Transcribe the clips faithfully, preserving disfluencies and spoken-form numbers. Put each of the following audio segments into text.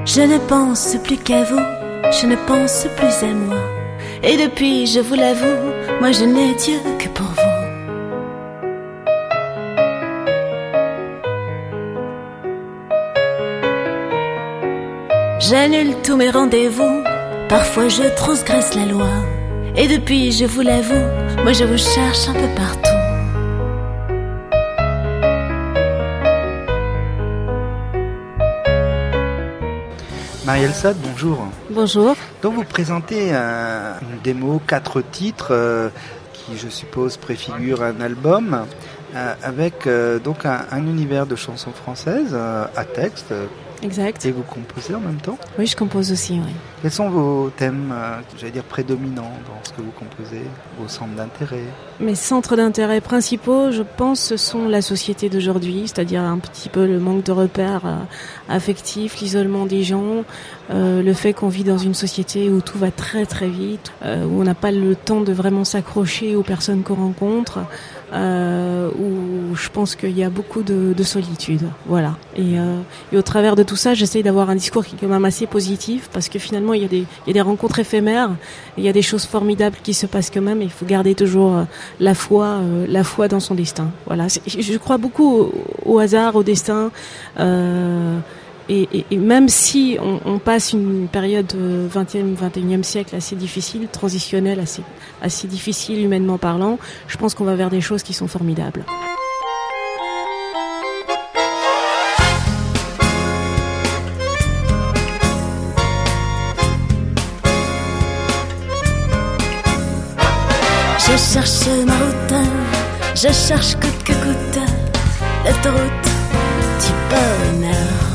Je ne pense plus qu'à vous, je ne pense plus à moi. Et depuis, je vous l'avoue, moi je n'ai Dieu que pour vous. J'annule tous mes rendez-vous, parfois je transgresse la loi. Et depuis, je vous l'avoue, moi je vous cherche un peu partout. Marielle Sade, bonjour. Bonjour. Donc vous présentez un, une démo, quatre titres, euh, qui je suppose préfigurent un album, euh, avec euh, donc un, un univers de chansons françaises euh, à texte. Exact. Et vous composez en même temps ? Oui, je compose aussi, oui. Quels sont vos thèmes, euh, j'allais dire, prédominants dans ce que vous composez, vos centres d'intérêt ? Mes centres d'intérêt principaux, je pense, ce sont la société d'aujourd'hui, c'est-à-dire un petit peu le manque de repères euh, affectifs, l'isolement des gens, euh, le fait qu'on vit dans une société où tout va très très vite, euh, où on n'a pas le temps de vraiment s'accrocher aux personnes qu'on rencontre, euh, où je pense qu'il y a beaucoup de, de solitude, voilà. Et, euh, et au travers de tout ça, j'essaye d'avoir un discours qui est quand même assez positif, parce que finalement, il y a des, il y a des rencontres éphémères, il y a des choses formidables qui se passent quand même, et il faut garder toujours euh, la foi, euh, la foi dans son destin. Voilà. C'est, je crois beaucoup au, au hasard, au destin, euh, et, et, et même si on, on passe une période vingtième, vingt et unième siècle assez difficile, transitionnelle, assez, assez difficile humainement parlant, je pense qu'on va vers des choses qui sont formidables. Je cherche ma route, je cherche coûte que coûte l'autoroute du bonheur.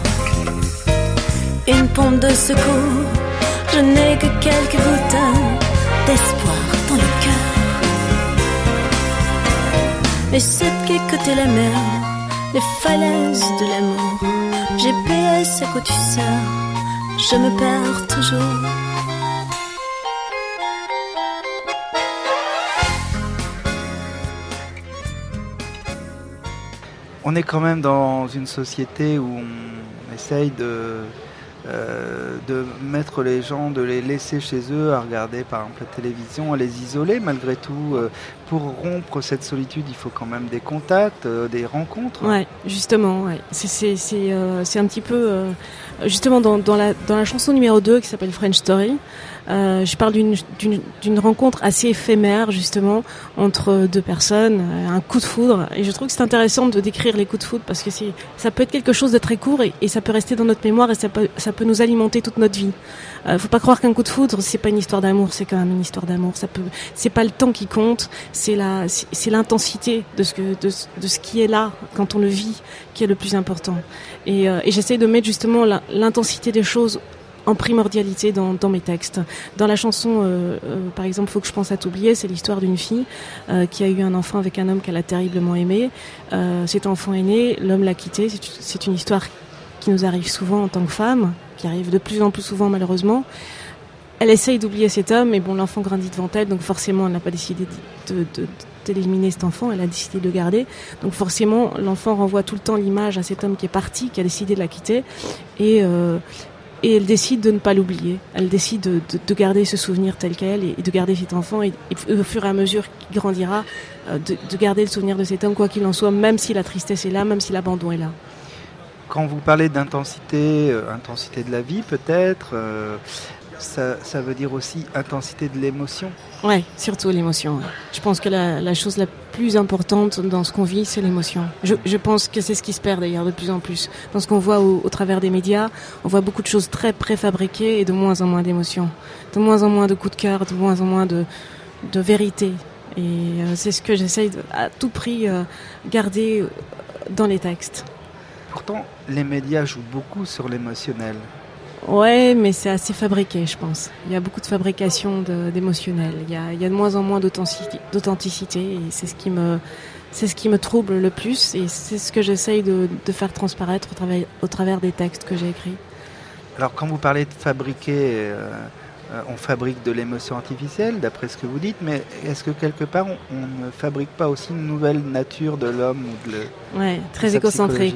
Une pompe de secours, je n'ai que quelques gouttes d'espoir dans le cœur. Les sept qui côté la mer, les falaises de l'amour, G P S à quoi tu sers, je me perds toujours. On est quand même dans une société où on essaye de, euh, de mettre les gens, de les laisser chez eux à regarder par exemple la télévision, à les isoler malgré tout. Pour rompre cette solitude, il faut quand même des contacts, euh, des rencontres. Ouais, justement, ouais. C'est, c'est, c'est, euh, c'est un petit peu... Euh, justement, dans, dans, la, dans la chanson numéro deux qui s'appelle French Story, euh, je parle d'une, d'une, d'une rencontre assez éphémère, justement, entre deux personnes, un coup de foudre. Et je trouve que c'est intéressant de décrire les coups de foudre parce que c'est, ça peut être quelque chose de très court et, et ça peut rester dans notre mémoire et ça peut, ça peut nous alimenter toute notre vie. Euh, faut pas croire qu'un coup de foudre, c'est pas une histoire d'amour, c'est quand même une histoire d'amour. Ça peut, c'est pas le temps qui compte, c'est la, c'est, c'est l'intensité de ce que, de, de ce qui est là quand on le vit qui est le plus important. Et, euh, et j'essaie de mettre justement la, l'intensité des choses en primordialité dans, dans mes textes. Dans la chanson, euh, euh, par exemple, Faut que je pense à t'oublier, c'est l'histoire d'une fille euh, qui a eu un enfant avec un homme qu'elle a terriblement aimé. Euh, cet enfant est né, l'homme l'a quitté. C'est, c'est une histoire qui nous arrive souvent en tant que femme, qui arrive de plus en plus souvent malheureusement. Elle essaye d'oublier cet homme, mais bon, l'enfant grandit devant elle, donc forcément, elle n'a pas décidé de, de, de, d'éliminer cet enfant, elle a décidé de le garder. Donc forcément, l'enfant renvoie tout le temps l'image à cet homme qui est parti, qui a décidé de la quitter, et euh, et elle décide de ne pas l'oublier. Elle décide de, de, de garder ce souvenir tel quel et, et de garder cet enfant et, et au fur et à mesure qu'il grandira, euh, de, de garder le souvenir de cet homme, quoi qu'il en soit, même si la tristesse est là, même si l'abandon est là. Quand vous parlez d'intensité, euh, intensité de la vie peut-être, euh, ça, ça veut dire aussi intensité de l'émotion. Ouais, surtout l'émotion. Ouais. Je pense que la, la chose la plus importante dans ce qu'on vit, c'est l'émotion. Je, je pense que c'est ce qui se perd d'ailleurs de plus en plus. Dans ce qu'on voit au, au travers des médias, on voit beaucoup de choses très préfabriquées et de moins en moins d'émotions. De moins en moins de coups de cœur, de moins en moins de, de vérité. Et euh, c'est ce que j'essaye de, à tout prix euh, garder dans les textes. Pourtant, les médias jouent beaucoup sur l'émotionnel. Ouais, mais c'est assez fabriqué, je pense. Il y a beaucoup de fabrication de, d'émotionnel. Il y a, il y a de moins en moins d'authenticité, d'authenticité et c'est ce qui me, c'est ce qui me trouble le plus et c'est ce que j'essaye de, de faire transparaître au travers, au travers des textes que j'ai écrits. Alors, quand vous parlez de fabriquer, euh, euh, on fabrique de l'émotion artificielle, d'après ce que vous dites, mais est-ce que quelque part, on, on ne fabrique pas aussi une nouvelle nature de l'homme ou de le, Ouais, très de sa égocentrique, psychologie ? ouais.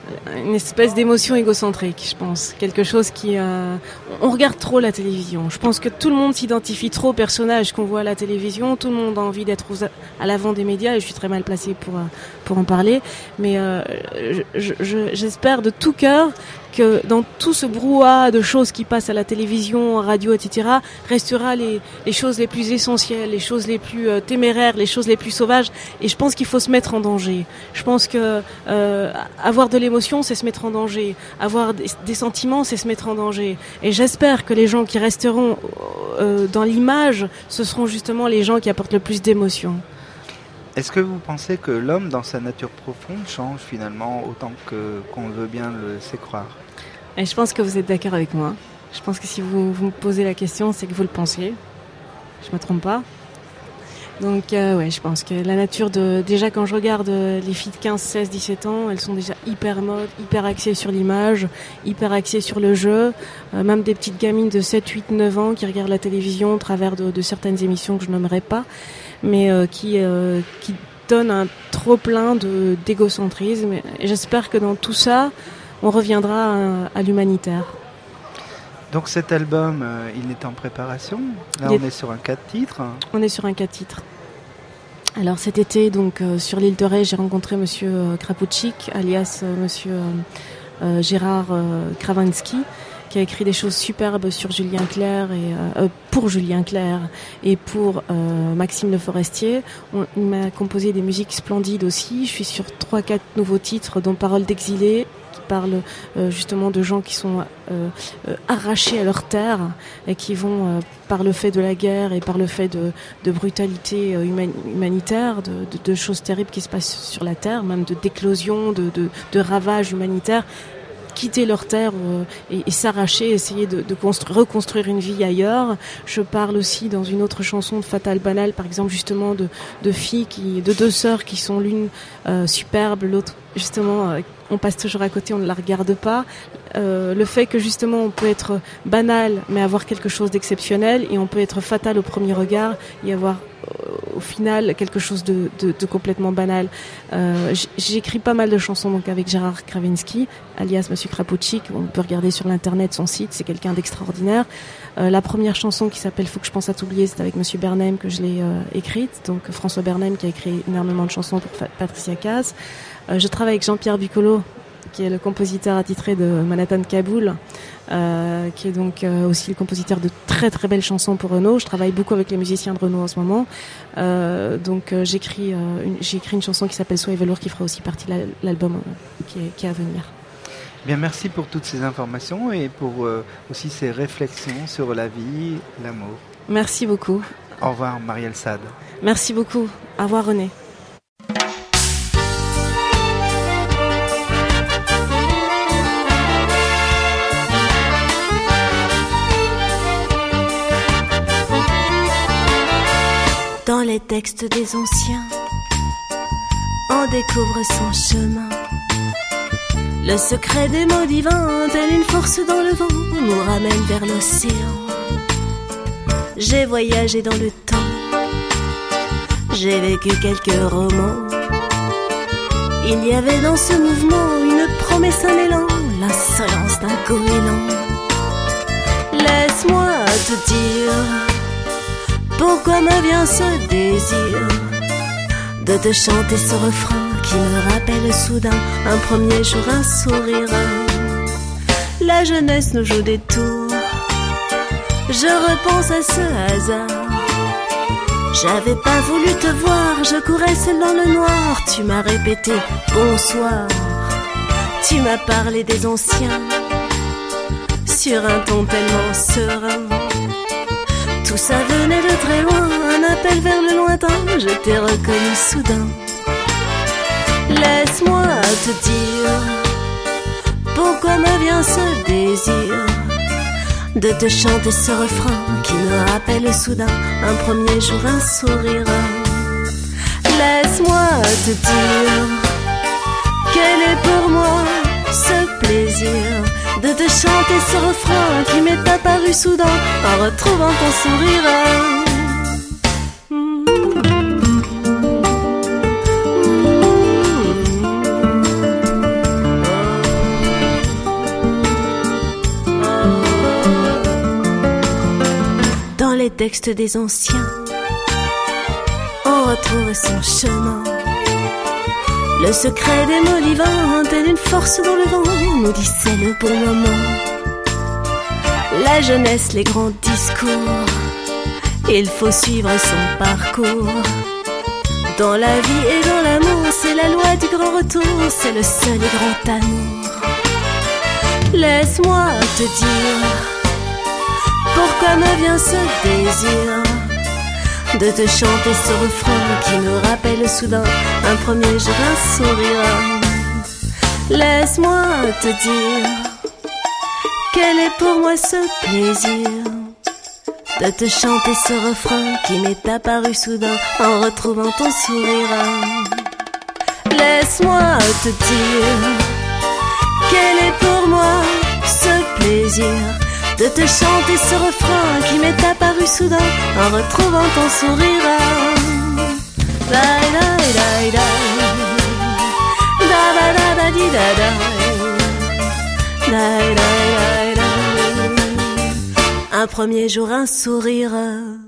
une espèce d'émotion égocentrique, je pense. Quelque chose qui... Euh, on regarde trop la télévision. Je pense que tout le monde s'identifie trop aux personnages qu'on voit à la télévision. Tout le monde a envie d'être aux, à l'avant des médias et je suis très mal placée pour, pour en parler. Mais euh, je, je, j'espère de tout cœur que dans tout ce brouhaha de choses qui passent à la télévision, à la radio, et cetera, restera les, les choses les plus essentielles, les choses les plus euh, téméraires, les choses les plus sauvages. Et je pense qu'il faut se mettre en danger. Je pense que euh, avoir de l'émotion, c'est se mettre en danger. Avoir des, des sentiments, c'est se mettre en danger. Et j'espère que les gens qui resteront euh, dans l'image, ce seront justement les gens qui apportent le plus d'émotion. Est-ce que vous pensez que l'homme, dans sa nature profonde, change finalement autant que, qu'on veut bien le laisser croire ? Et je pense que vous êtes d'accord avec moi. Je pense que si vous, vous me posez la question, c'est que vous le pensiez. Je me trompe pas. Donc euh, ouais, je pense que la nature de... Déjà quand je regarde les filles de quinze, seize, dix-sept ans, elles sont déjà hyper mode, hyper axées sur l'image, hyper axées sur le jeu. Euh, même des petites gamines de sept, huit, neuf ans qui regardent la télévision au travers de, de certaines émissions que je nommerai pas, mais euh, qui, euh, qui donnent un trop-plein de, d'égocentrisme. Et j'espère que dans tout ça, on reviendra à, à l'humanitaire. Donc cet album, euh, il est en préparation. Là, il on est... est sur un quatre titres. On est sur un quatre titres. Alors cet été, donc euh, sur l'île de Ré, j'ai rencontré Monsieur euh, Krapoučík, alias euh, Monsieur euh, euh, Gérard euh, Kravinsky, qui a écrit des choses superbes sur Julien Clerc et euh, pour Julien Clerc et pour euh, Maxime Le Forestier. On, il m'a composé des musiques splendides aussi. Je suis sur trois, quatre nouveaux titres, dont Paroles d'exilés, qui parlent euh, justement de gens qui sont euh, euh, arrachés à leur terre et qui vont, euh, par le fait de la guerre et par le fait de, de brutalité euh, human- humanitaire, de, de, de choses terribles qui se passent sur la terre, même de d'éclosions, de, de, de ravages humanitaires, quitter leur terre euh, et, et s'arracher, essayer de, de construire, reconstruire une vie ailleurs. Je parle aussi dans une autre chanson de Fatal Banal, par exemple, justement de, de filles, qui, de deux sœurs qui sont l'une euh, superbe, l'autre justement euh, on passe toujours à côté, on ne la regarde pas. Euh, le fait que justement on peut être banal mais avoir quelque chose d'exceptionnel, et on peut être fatal au premier regard et avoir au final quelque chose de, de, de complètement banal. Euh, j'écris pas mal de chansons donc avec Gérard Kravinsky, alias Monsieur Krapoučík. On peut regarder sur l'internet son site, c'est quelqu'un d'extraordinaire. Euh, la première chanson qui s'appelle Faut que je pense à t'oublier, c'est avec Monsieur Bernheim que je l'ai euh, écrite. Donc François Bernheim qui a écrit énormément de chansons pour Fa- Patricia Caz. Euh, je travaille avec Jean-Pierre Bucolo, qui est le compositeur attitré de Manhattan Kaboul, euh, qui est donc euh, aussi le compositeur de très très belles chansons pour Renaud. Je travaille beaucoup avec les musiciens de Renaud en ce moment. Euh, donc euh, j'écris, euh, une, j'ai écrit une chanson qui s'appelle Sois et velours, qui fera aussi partie de l'album euh, qui, est, qui est à venir. Bien, merci pour toutes ces informations et pour euh, aussi ces réflexions sur la vie, l'amour. Merci beaucoup. Au revoir Marielle Sade. Merci beaucoup. Au revoir René. Dans les textes des anciens, on découvre son chemin. Le secret des mots divins, tel une force dans le vent, nous ramène vers l'océan. J'ai voyagé dans le temps, j'ai vécu quelques romans. Il y avait dans ce mouvement une promesse, un élan, l'insolence d'un goéland. Laisse-moi te dire pourquoi me vient ce désir de te chanter ce refrain qui me rappelle soudain un premier jour, un sourire. La jeunesse nous joue des tours, je repense à ce hasard. J'avais pas voulu te voir, je courais seule dans le noir. Tu m'as répété bonsoir, tu m'as parlé des anciens sur un ton tellement serein. Tout ça venait de très loin, un appel vers le lointain, je t'ai reconnu soudain. Laisse-moi te dire pourquoi me vient ce désir de te chanter ce refrain qui me rappelle soudain un premier jour, un sourire. Laisse-moi te dire quel est pour moi ce plaisir de te chanter ce refrain qui m'est apparu soudain en retrouvant ton sourire. textes des anciens, on retrouve son chemin. Le secret des mots divins, tel une force dans le vent, nous dit c'est le bon moment. La jeunesse, les grands discours, il faut suivre son parcours. Dans la vie et dans l'amour, c'est la loi du grand retour, c'est le seul et grand amour. Laisse-moi te dire pourquoi me vient ce désir de te chanter ce refrain qui me rappelle soudain un premier jour, un sourire. Laisse-moi te dire quel est pour moi ce plaisir de te chanter ce refrain qui m'est apparu soudain en retrouvant ton sourire. Laisse-moi te dire quel est pour moi ce plaisir de te chanter ce refrain qui m'est apparu soudain en retrouvant ton sourire. Da da da da da da da da di da da da da da da. Un premier jour, un sourire.